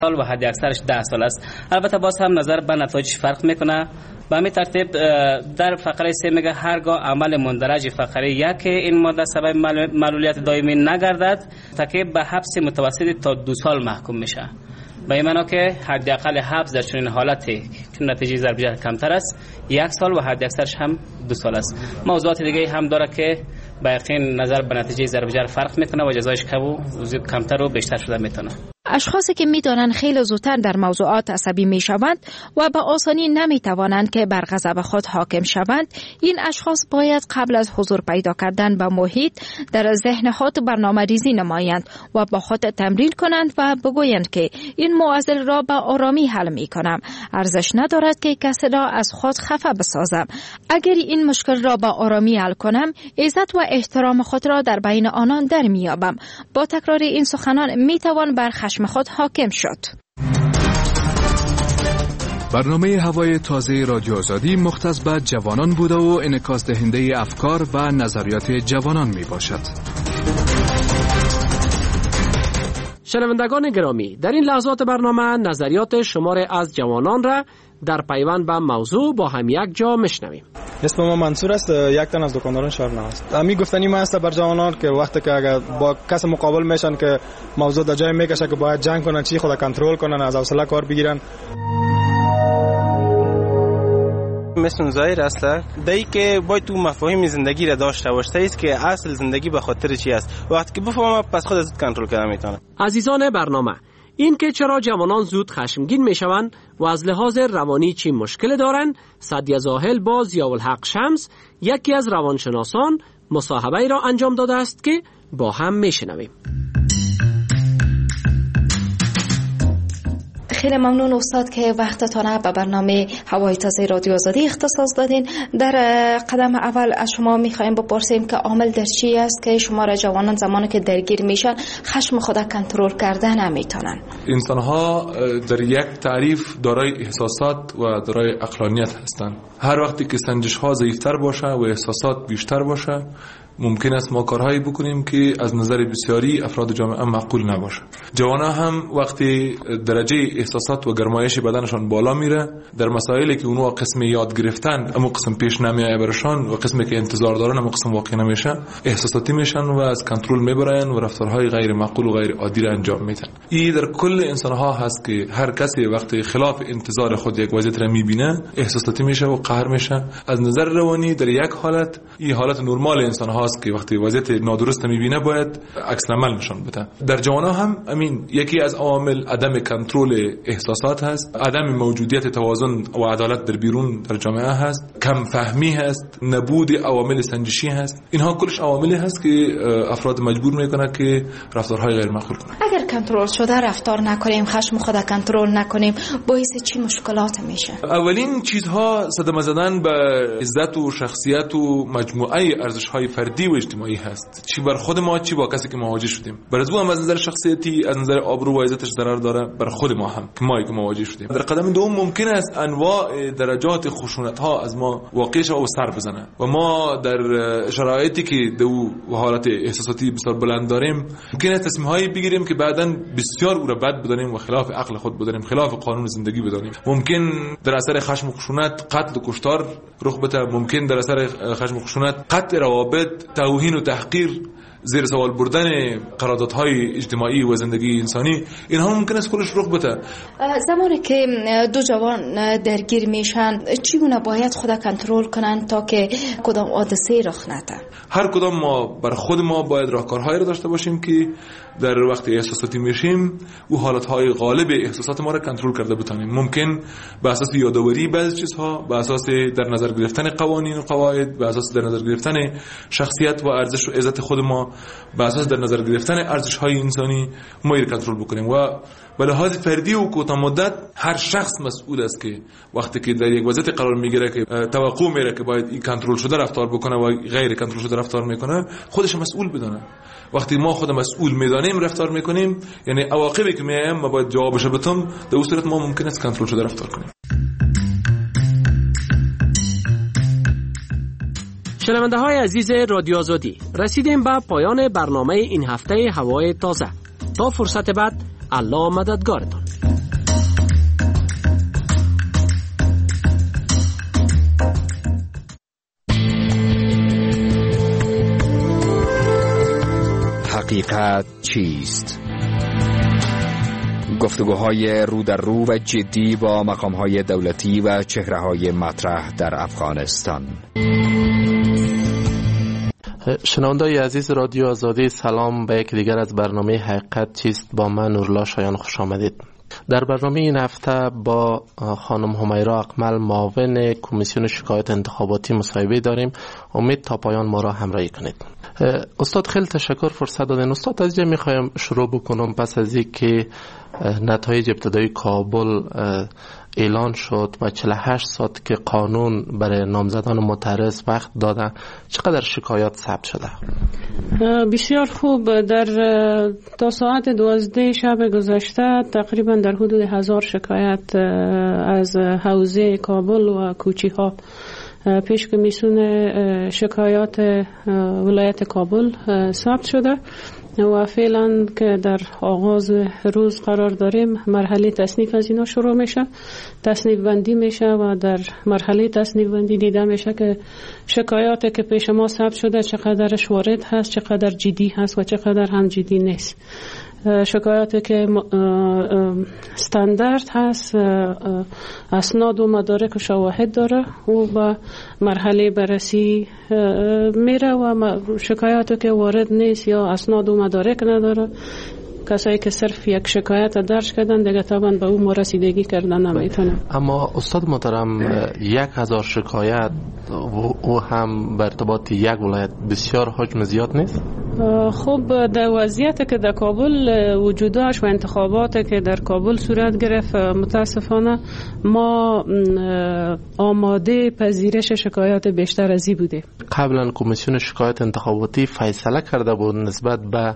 سال و حد اکثرش 10 سال است. البته باز هم نظر به نتایجش فرق میکنه. به همین ترتیب در فقره 3 میگه هرگاه عمل مندرج فقره 1 این ماده سبب معلولیت دائمی نگردد ترتیب به حبس متوسط تا 2 سال محکوم میشه. به این معنی که حداقل حبس در چنین حالتی که نتیجه ضرب جرح کمتر است 1 سال و حد اکثرش هم 2 سال است. موضوعات دیگه هم داره که به یقین نظر به نتیجه ضرب جرح فرق میکنه و جزایش کمتر و بیشتر شده میتونه. اشخاصی که میدانند خیلی زودتر در موضوعات عصبی میشوند و به آسانی نمیتوانند که بر غضب خود حاکم شوند، این اشخاص باید قبل از حضور پیدا کردن به محیط در ذهن خود برنامه‌ریزی نمایند و با خود تمرین کنند و بگویند که این معضل را به آرامی حل میکنم. ارزش ندارد که کسی را از خود خفه بسازم. اگر این مشکل را به آرامی حل کنم، عزت و احترام خود را در بین آنان در میابم. با تکرار این سخنان میتوان بر خشم خود حاکم شد. برنامه هوای تازه رادیو آزادی مختص به جوانان بوده و انعکاس دهنده افکار و نظریات جوانان می باشد. شنوندگان گرامی، در این لحظات برنامه نظریات شمار از جوانان را در پیوند به موضوع با هم یک جا میشنویم. اسم ما منصور است، یک تن از دکانداران شهر نو است. امی گفتنی ما است بر جوانان که وقتی که اگر با کس مقابل میشن که موضوع در جای میکشه که باید جنگ کنن، چی خود کنترل کنن، از حوصله کار بگیرن. مثل ظاهر اصلا دایی که باید تو مفاهیم زندگی را داشته باشه است که اصل زندگی به خاطر چی است. وقتی که بفهمم پس خود از کنترل کردن میتونم. عزیزان برنامه، این که چرا جوانان زود خشمگین میشوند و از لحاظ روانی چی مشکل دارند، سعدی زاهل با ضیاءالحق شمس یکی از روانشناسان مصاحبه را انجام داده است که با هم میشنویم. خیلی ممنون استاد که وقتتان به برنامه هوای تازه رادیو آزادی اختصاص دادین. در قدم اول از شما میخوایم بپرسیم که عامل در چی است که شما را جوانان زمانی که درگیر میشن خشم خود کنترل کردن نمیتونن؟ انسان‌ها در یک تعریف دارای احساسات و دارای عقلانیت هستند. هر وقتی که سنجش‌ها ضعیف‌تر باشه و احساسات بیشتر باشه، ممکن است ما کارهایی بکنیم که از نظر بسیاری افراد جامعه معقول نباشه. جوانان هم وقتی درجه احساسات و گرمایش بدنشان بالا میره، در مسائلی که اونها قسم یاد گرفتن اما قسم پیش نمیایه برشان و قسمی که انتظار دارن اما قسم واقع نمیشه، احساساتی میشن و از کنترل میبرن و رفتارهای غیر معقول و غیر عادی را انجام میدن. این در کل انسان‌ها هست که هر کسی وقتی خلاف انتظار خود یک وضعیت را میبینه احساساتی میشه و قهر میشه. از نظر روانی در یک حالت، این حالت نرمال انسان‌ها است که وقتی وضعیت نادرست میبینه باید عکس العمل نشان بده. در جوانان هم امین یکی از عوامل عدم کنترل احساسات هست، عدم موجودیت توازن و عدالت در بیرون در جامعه هست، کم فهمی هست، نبود عوامل سنجشی هست. اینها کلش عواملی هست که افراد مجبور میکنه که رفتارهای غیر معقول کنند. اگر کنترل شده رفتار نکنیم، خشم خود کنترل نکنیم، باعث چی مشکلات میشه؟ اولین چیزها صدمه زدن به عزت و شخصیت و مجموعه ارزش‌های فردی و اجتماعی هست، چی بر خود ما چی با کسی که مواجه شدیم. برای هم از نظر شخصیتی، از نظر آبرو و عزتش ضرر داره، بر خود ما هم که ما مواجه شدیم. در قدم دوم ممکن است انواع درجات خشونت ها از ما واقع شه و سر بزنه و ما در شرایطی که دو حالت احساساتی بسیار بلند داریم ممکن است تصمیم هایی بگیریم که بعداً بسیار او را بد بدانیم و خلاف عقل خود بدانیم، خلاف قانون زندگی بدانیم. ممکن در اثر خشم و خشونت قتل و کشتار رخ بده، ممکن در اثر خشم و خشونت قطع روابط، توهین و تحقیر، زیر سوال بردن قراردادهای اجتماعی و زندگی انسانی، اینها ممکن است کلش رخ بده. زمانی که دو جوان درگیر میشن چگونه باید خود کنترل کنن تا که کدام حادثه رخ نده؟ هر کدام ما بر خود ما باید راهکارهایی را داشته باشیم که در وقت احساساتی میشیم او حالتهای غالب احساسات ما را کنترل کرده بتانیم. ممکن به اساس یادآوری بعضی چیزها، به اساس در نظر گرفتن قوانین و قواعد، به اساس در نظر گرفتن شخصیت و ارزش و عزت خود ما، به اساس در نظر گرفتن ارزش‌های انسانی ما را کنترل بکنیم. و به لحاظ فردی و کوتاه مدت هر شخص مسئول است که وقتی که در یک وضعیت قرار میگیره که توقع میره که باید این کنترل شده رفتار بکنه و غیر کنترل شده رفتار میکنه، خودش مسئول بدونه. وقتی ما خود مسئول میدانیم رفتار میکنیم، یعنی عواقبی که میایم ما باید جوابش بدیم، در اون صورت ما ممکن است کنترل شده رفتار کنیم. شنونده های عزیز رادیو آزادی، رسیدیم به پایان برنامه این هفته هوای تازه. تا فرصت بعد، الله مددگارتان. حقیقت چیست؟ گفتگوهای رو در رو و جدی با مقامهای دولتی و چهره‌های مطرح در افغانستان. شنونده‌های عزیز رادیو آزادی، سلام به یک دیگر از برنامه حقیقت چیست با من نورالله شایان خوش آمدید. در برنامه این هفته با خانم همیرا اقمل معاون کمیسیون شکایات انتخاباتی مصاحبه داریم. امید تا پایان ما را همراهی کنید. استاد خیلی تشکر فرصت دادین. استاد از اینجا میخوایم شروع بکنم. پس از اینکه نتایج ابتدایی کابل اعلان شد و 48 ساعت که قانون برای نامزدان معترض وقت دادن، چقدر شکایات ثبت شده؟ بسیار خوب. در تا ساعت 12 شب گذشته تقریبا در حدود 1000 شکایت از حوزه کابل و کوچی ها پیش کمیسیون شکایات ولایت کابل ثبت شده و فعلا که در آغاز روز قرار داریم مرحله تصنیف از اینا شروع میشه، تصنیف بندی میشه و در مرحله تصنیف بندی دیده میشه که شکایاتی که پیش ما ثبت شده چقدرش وارد هست، چقدر جدی هست و چقدر هم جدی نیست. شکایاتی که استاندارد هست، اسناد و مدارک و شواهد داره و به مرحله بررسی میره و شکایاتی که وارد نیست یا اسناد و مدارک نداره، کسایی که صرف یک شکایت درج کردن دیگه طبعا به اون رسیدگی کردن نمیتونه. اما استاد محترم 1000 شکایت و هم بر ارتباط یک ولایت بسیار حجم زیاد نیست؟ خب در وضعیتی که در کابل وجود داشت و انتخاباتی که در کابل صورت گرفت متاسفانه ما آماده پذیرش شکایات بیشتر از این بودیم. قبلا کمیسیون شکایات انتخاباتی فیصله کرده بود نسبت به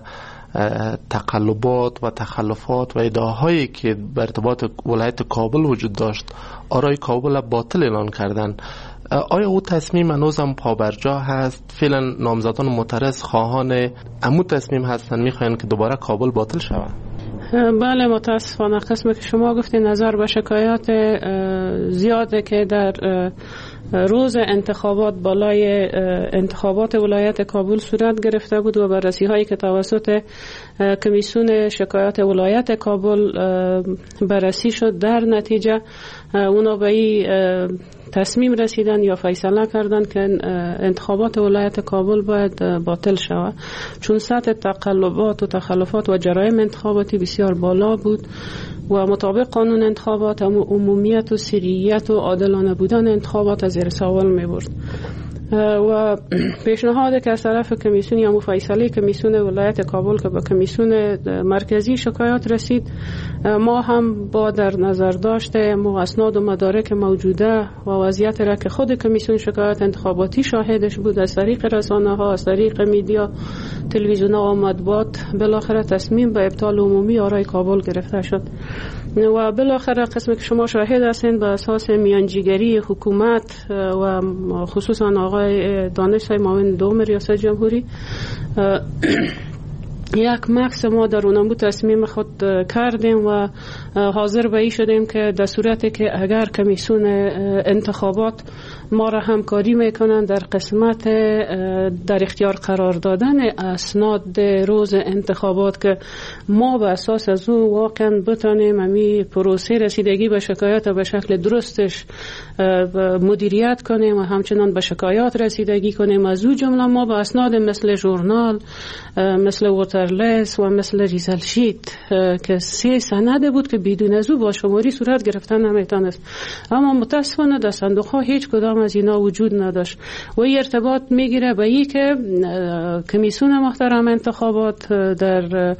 تقلبات و تخلفات و ادعاهایی که بر ارتباط ولایت کابل وجود داشت آرای کابل باطل اعلان کردن. آیا او تصمیم هنوز هم پابرجا هست؟ فعلا نامزدان معترض خواهان امو تصمیم هستن، میخواین که دوباره کابل باطل شود؟ بله متاسفانه قسمی که شما گفتین نظر به شکایات زیاده که در روز انتخابات بالای انتخابات ولایت کابل صورت گرفته بود و بررسی هایی که توسط کمیسیون شکایات ولایت کابل بررسی شد در نتیجه اونا به این تصمیم رسیدن یا فیصله کردن که انتخابات ولایت کابل باید باطل شود، چون سطح تقلبات و تخلفات و جرایم انتخاباتی بسیار بالا بود و مطابق قانون انتخابات عمومیت و سریعیت و عادلانه بودن انتخابات از زیر سوال می برد و پیشنهاد که از طرف کمیسیون یا فیصله کمیسیون ولایت کابل که به کمیسیون مرکزی شکایات رسید، ما هم با در نظر داشته اسناد و مدارک موجوده و وضعیت را که خود کمیسیون شکایات انتخاباتی شاهدش بود از طریق رسانه ها، از طریق میدیا، تلویزیون ها و مطبوعات، بالاخره تصمیم به ابطال عمومی آرای کابل گرفته شد و بالاخره قسمی که شما شاهد هستین به اساس میانجیگری حکومت و خصوصا آقای دانش معاون دوم ریاست جمهوری یک مکس ما در اونمو تصمیم خود کردیم و حاضر به این شدیم که در صورتی که اگر کمیسیون انتخابات ما را همکاری میکنن در قسمت در اختیار قرار دادن اسناد روز انتخابات که ما به اساس از اون واقعا بتانیم امی پروسه رسیدگی به شکایات به شکل درستش مدیریت کنیم و همچنان به شکایات رسیدگی کنیم. از اون جمله ما به اسناد مثل ژورنال، مثل ووترلیس و مثل ریزل شیت که 3 سند بود که بدون از او با شماری صورت گرفتن نمیتونست، اما متاسفانه در صندوق ها هیچ کدام از اینا وجود نداشت و این ارتباط میگیره به این که کمیسیون محترم انتخابات در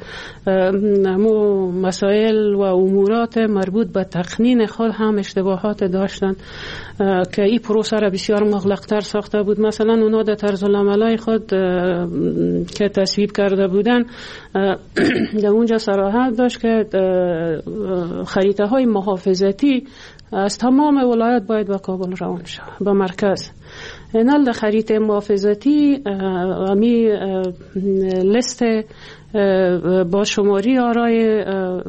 مسائل و امورات مربوط به تقنین خود هم اشتباهات داشتن که این پروسه را بسیار مغلق‌تر ساخته بود. مثلا اونا در طرز العملای خود که تصویب کرده بودن در اونجا صراحت داشت که خریطه های محافظتی از تمام ولایت باید به کابل روان شود به مرکز. اینال در خریطه محافظتی امی لیست با شماری آرای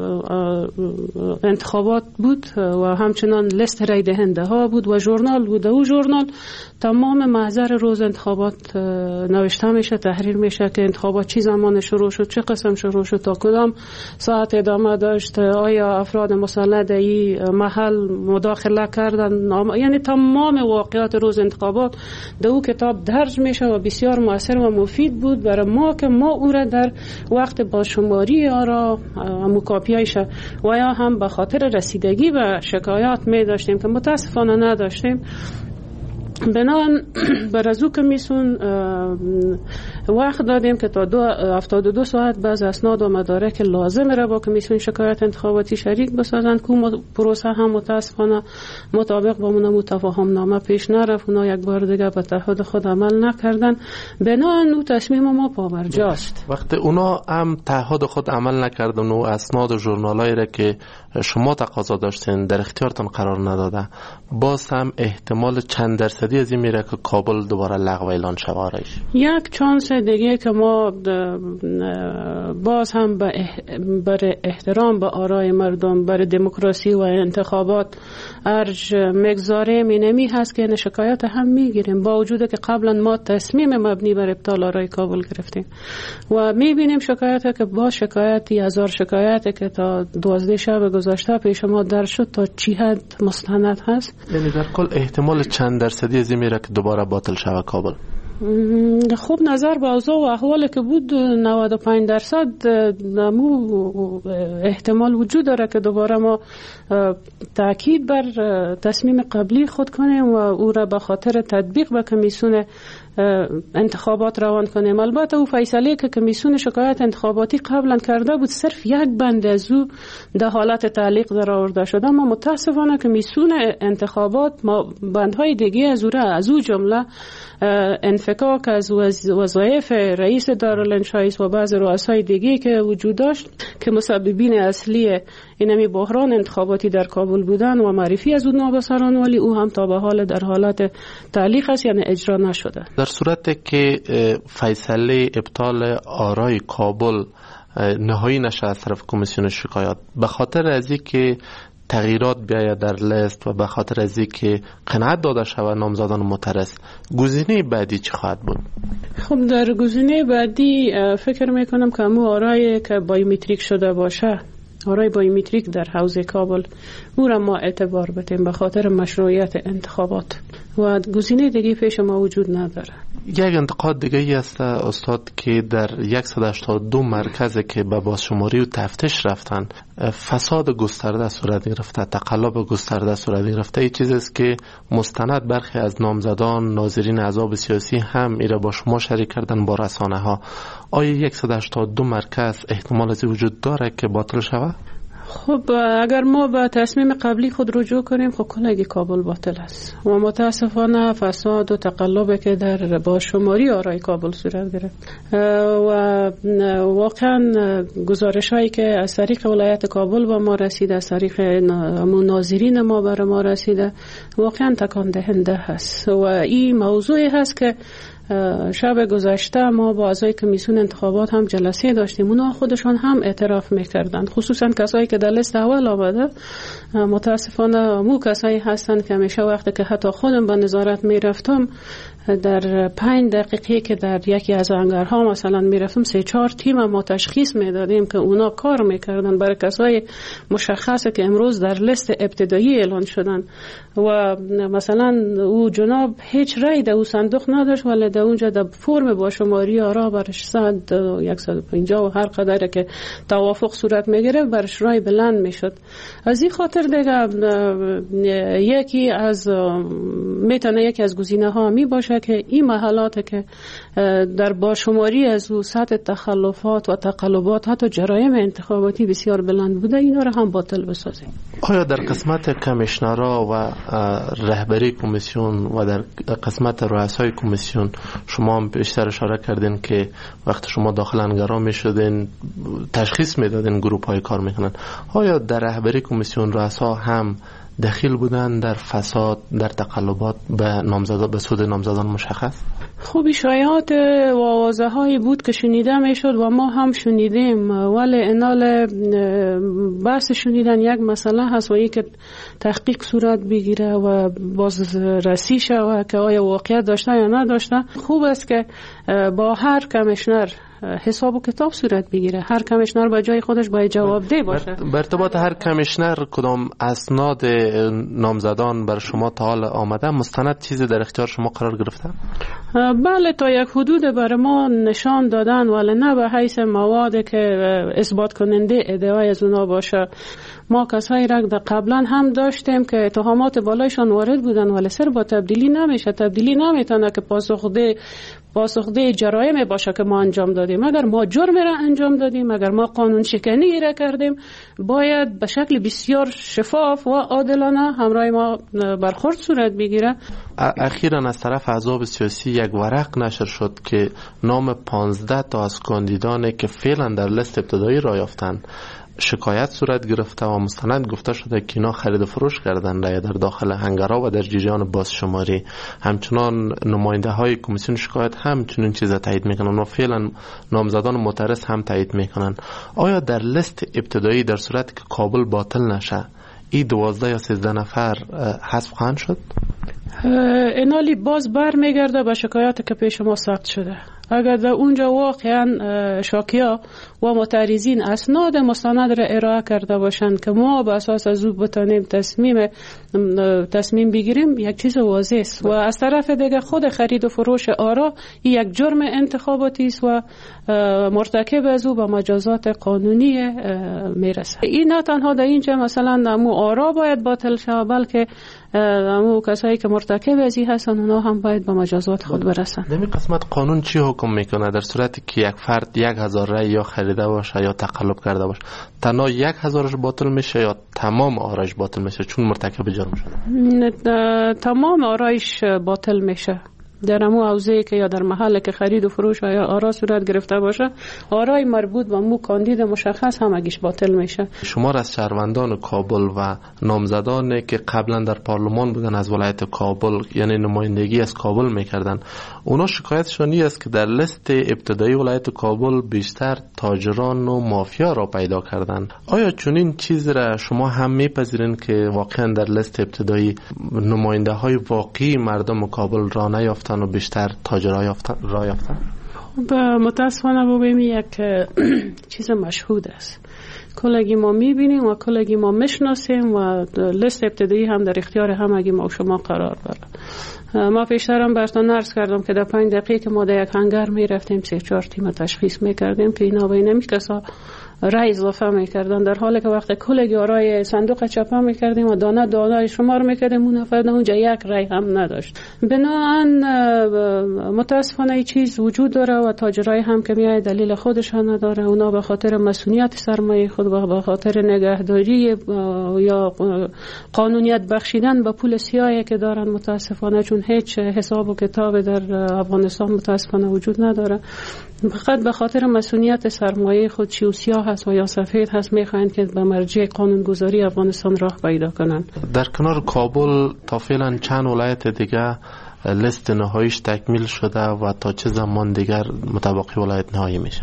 انتخابات بود و همچنان لیست رای دهنده ها بود و ژورنال بود. او ژورنال تمام محضر روز انتخابات نوشته میشه، تحریر میشه که انتخابات چی زمان شروع شد، چه قسم شروع شد، تا کدام ساعت ادامه داشت، آیا افراد مسلح در این محل مداخله کردن، یعنی تمام واقعات روز انتخابات در او کتاب درج میشه و بسیار مؤثر و مفید بود برای ما که ما او را در وقت با شماری آرا مکاپیایش و یا هم به خاطر رسیدگی به شکایات می داشتیم که متاسفانه نداشتیم. بنان بر از او کمیسیون وقت دادیم که تا 72 ساعت بعد اسناد و مدارک لازم را با کمیسیون شکایت انتخاباتی شریک بسازند که پروسه هم متاسفانه مطابق با منو تفاهم نامه پیش نرفت. اونا یک بار دیگه به تعهد خود عمل نکردن. بنان او تصمیم ما پابرجاست. وقتی اونا هم تعهد خود عمل نکردن و اسناد و ژورنالایی را که شما تقاضا داشتین در اختیارتان قرار نداده، باز هم احتمال چند درصدی از این میره که کابل دوباره لغو اعلان شود؟ یک چانس دیگه که ما باز هم برای احترام به آرای مردم، برای دموکراسی و انتخابات ارج مگذاریم اینمی هست که شکایت هم میگیریم، با وجود که قبلا ما تصمیم مبنی بر ابطال آرای کابل گرفتیم و میبینیم شکایت که با شکایتی 1000 شکایت که تا 12 شب گذشته پیش ما در شد تا چی حد مستند هست. یعنی در کل احتمال چند درصدی از این میره که دوباره باطل شود کابل؟ خوب نظر به اوضاع و احوالی که بود 95% احتمال وجود داره که دوباره ما تاکید بر تصمیم قبلی خود کنیم و او را به خاطر تطبیق به کمیسیون انتخابات روان کنیم. البته او فیصله که کمیسیون شکایت انتخاباتی قبلا کرده بود صرف یک بند از او در حالت تعلیق در آورده شده، اما متاسفانه کمیسیون انتخابات بندهای دیگه از او را از او جمله انفکاک از وظایف رئیس دارالانشایست و بعض رؤسای دیگه که وجود داشت که مسببین اصلی اینمی بحران انتخاباتی در کابل بودن و معرفی از اونها به سران ولی او هم تا به حال در حالت تعلیق است، یعنی اجرا نشده. در صورت که فیصله ابطال آرای کابل نهایی نشه از طرف کمیسیون شکایات به خاطر از اینکه تغییرات بیاید در لیست و به خاطر از اینکه قناعت داده شود نامزدان معترض، گزینه بعدی چی خواهد بود؟ خب در گزینه بعدی فکر میکنم که همون آرای که بایومتریک شده باشه، آرای بایومتریک در حوزه کابل، او را ما اعتبار بدیم به خاطر مشروعیت انتخابات و گزینه دیگه پیش ما وجود نداره. یک انتقاد دیگه ای است استاد که در 182 مرکز که به بازشماری و تفتیش رفتن فساد گسترده صورت گرفته، تقلب گسترده صورت گرفته. این چیزی است که مستند برخی از نامزدان ناظرین احزاب سیاسی هم ایره با شما شریک کردن با رسانه ها. آیا 182 مرکز احتمال از وجود داره که باطل شود؟ خب اگر ما به تصمیم قبلی خود رجوع کنیم خب کلگی کابل باطل است و متاسفانه فساد و تقلبی که در بازشماری آرای کابل صورت گرفت و واقعا گزارش هایی که از طریق ولایت کابل به ما رسیده، از طریق ناظرین ما بر ما رسیده، واقعا تکان دهنده هست و این موضوعی هست که شب گذشته ما با اعضای کمیسیون انتخابات هم جلسه داشتیم. اونا خودشان هم اعتراف میکردن، خصوصا کسایی که در لیست اول آمده. متاسفانه مو کسایی هستن که همیشه وقتی که حتی خودم به نظارت میرفتم در 5 دقیقه که در یکی از هنگرها مثلا میرفتم 3-4 تیم ما تشخیص میدادیم که اونا کار میکردن برای کسای مشخصه که امروز در لیست ابتدایی اعلان شدن و مثلا او جناب هیچ رای در او صندوق نداشت ولی در اونجا در فرم با شماری آرا برش 150 و هر قدر که توافق صورت میگیره برش رای بلند میشد. از این خاطر دیگه یکی از گزینه ها می باشه که این محلات که در باشماری از او سطح تخلفات و تقلبات حتی جرایم انتخاباتی بسیار بلند بوده، اینا رو هم باطل بسازیم. آیا در قسمت کمیشنرها و رهبری کمیسیون و در قسمت رؤسای کمیسیون شما هم بیشتر اشاره کردین که وقتی شما داخل انگارا می شدین تشخیص می دادین گروپ های کار میکنن، آیا در رهبری کمیسیون رؤسا هم دخیل بودن در فساد، در تقلبات به سود نامزدان مشخص؟ خوبی شایعات و آوازه هایی بود که شنیده می شد و ما هم شنیدیم، ولی انال بحث شنیدن یک مسئله هست و یک که تحقیق صورت بگیره و باز رسی شود که آیا واقعیت داشته یا نداشته. خوب است که با هر کمیشنر حساب و کتاب صورت بگیره، هر کمیشنر با جای خودش باید جوابده باشه. به ارتباط هر کمیشنر کدام اسناد نامزدان بر شما تا حال آمده؟ مستند چیزی در اختیار شما قرار گرفته؟ بله، تا یک حدود بر ما نشان دادن، ولی نه به حیث مواد که اثبات کننده ادعای از اونا باشه. ما کسایی را قبلا هم داشتیم که اتهامات بالایشان وارد بودن ولی سر با تبدیلی نمیشه. تبدیلی نمیتونه که پاسخده جرایم باشه که ما انجام دادیم. اگر ما جرم را انجام دادیم، اگر ما قانون شکنی را کردیم، باید به شکل بسیار شفاف و عادلانه همراه ما برخورد صورت بگیره. اخیراً از طرف احزاب سیاسی یک ورق نشر شد که نام 15 تا از کاندیدانی که فعلا در لیست ابتدایی راه یافتند شکایت صورت گرفته و مستند گفته شده که اینا خرید و فروش کردن رای در داخل هنگرها و در جریان بازشماری. همچنان نماینده های کمیسیون شکایت همچنین چیز تایید میکنن و فعلا نامزدان معترض هم تایید میکنن. آیا در لیست ابتدایی در صورتی که کابل باطل نشه این 12 یا 13 نفر حذف خواهند شد؟ اینالی باز بر میگرده به شکایاتی که پیش ما ثبت شده. اگر در اونجا واقعا شاکیا و معترضین اسناد مستند را ارائه کرده باشند که ما به اساس از او بتانیم تصمیم بگیریم، یک چیز واضح است. و از طرف دیگه خود خرید و فروش آرا یک جرم انتخاباتی است و مرتکب از او به مجازات قانونی میرسه. این نه تنها در اینجا مثلا نمو آرا باید باطل شود، بلکه نمو کسایی که مرتکب از این هستن اونا هم باید به مجازات خود برسن. در این قسمت قانون چی حکم میکنه در صورتی که یک فرد 1000 رای یا خریده باشه یا تقلب کرده باشه؟ تنها 1000ش باطل میشه یا تمام آرایش باطل میشه چون مرتکب جرم شده؟ تمام آرایش باطل میشه. در امو اوضاعی که یا در محل که خرید و فروش یا آرا صورت گرفته باشه، آرای مربوط به مو کاندید مشخص هم اگیش باطل میشه. شما از شهروندان کابل و نامزدانی که قبلا در پارلمان بودن از ولایت کابل، یعنی نمایندگی از کابل میکردن، اونا شکایتشون این است که در لیست ابتدایی ولایت کابل بیشتر تاجران و مافیا را پیدا کردن. آیا چنین چیز را شما هم میپذیرین که واقعا در لیست ابتدایی نماینده های واقعی مردم کابل را نیافتن و بیشتر تاجرها را یافتن؟ متاسفانه ببینیم یک چیز مشهود است. کلگی ما میبینیم و کلگی ما میشناسیم و لیست ابتدایی هم در اختیار همگی ما و شما قرار داره. ما پیشترم براتون عرض کردم که در 5 دقیقه که ما در یک هنگر میرفتیم 3-4 تیم تشخیص میکردیم که اینا بین نمی کسا رای اضافه میکردن، در حالی که وقت کلگی آرای صندوق چاپ میکردیم و دانه دانه شمار میکردیم اون نفر اونجا یک رای هم نداشت. بنابراین متاسفانه این چیز وجود داره و تاجرای هم که میای دلیل خودش نداره. اونا به خاطر مسئولیت سرمایه خود و به خاطر نگهداری یا قانونیت بخشیدن به پول سیاهی که دارن متاسفانه، چون هیچ حساب و کتاب در افغانستان متاسفانه وجود نداره، فقط به خاطر مسئولیت سرمایه خود چی و سیاه هست و یا سفید هست میخواهند که به مرجع قانونگذاری افغانستان راه پیدا کنند. در کنار کابل تا فعلا چند ولایت دیگه لیست نهاییش تکمیل شده و تا چه زمان دیگر متبقی ولایت نهایی میشه؟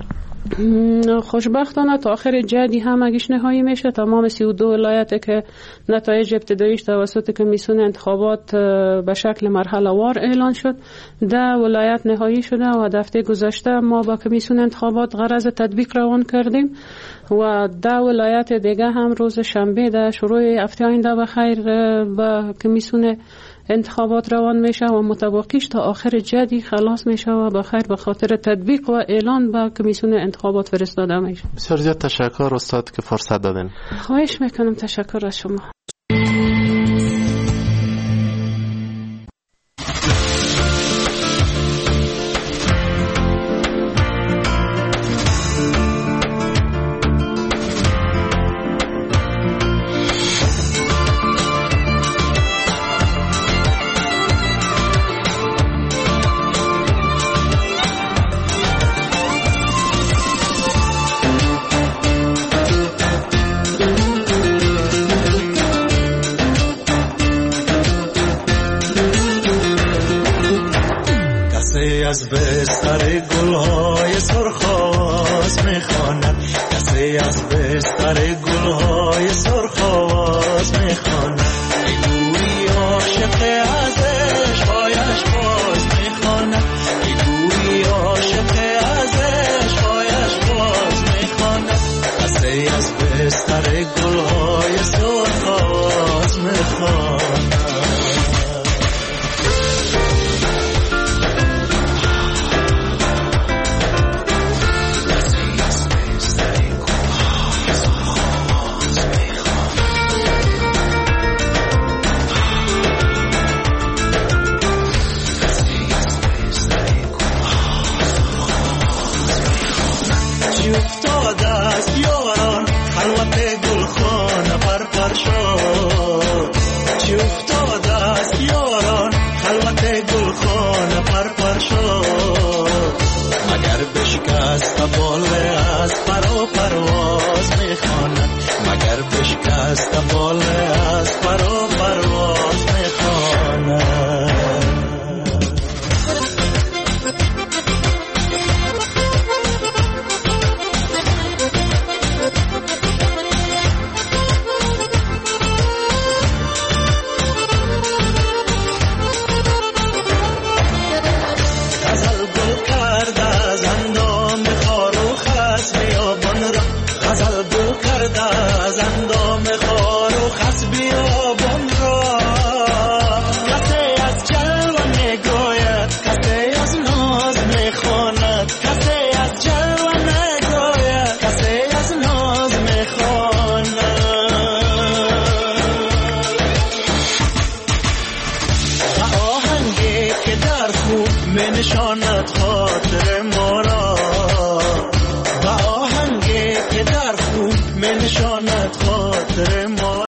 خوشبختانه تا آخر جدی هم اگیش نهایی میشه. تمام 32 ولایت که نتایج ابتداییش توسط کمیسیون انتخابات به شکل مرحله وار اعلان شد، 10 ولایت نهایی شده و هفته گذشته ما با کمیسیون انتخابات غرض تطبیق روان کردیم و 10 ولایت دیگه هم روز شنبه در شروع هفته آینده بخیر با کمیسیون انتخابات روان میشه و متبقیش تا آخر جدی خلاص میشه و بخیر به خاطر تطبیق و اعلان با کمیسیون انتخابات فرستاده میشه. بسیار زیاد تشکر استاد که فرصت دادین. خواهش میکنم. تشکر از شما. از بستر گلهای سرخ آواز میخواند، کسی از بستر گلهای سرخ آواز میخواند. میگویی عاشق از عشقایش باز میخواند، میگویی عاشق از عشقایش باز میخواند. کسی از بستر گلهای سرخ آواز میخواند. مگر بشکست باله از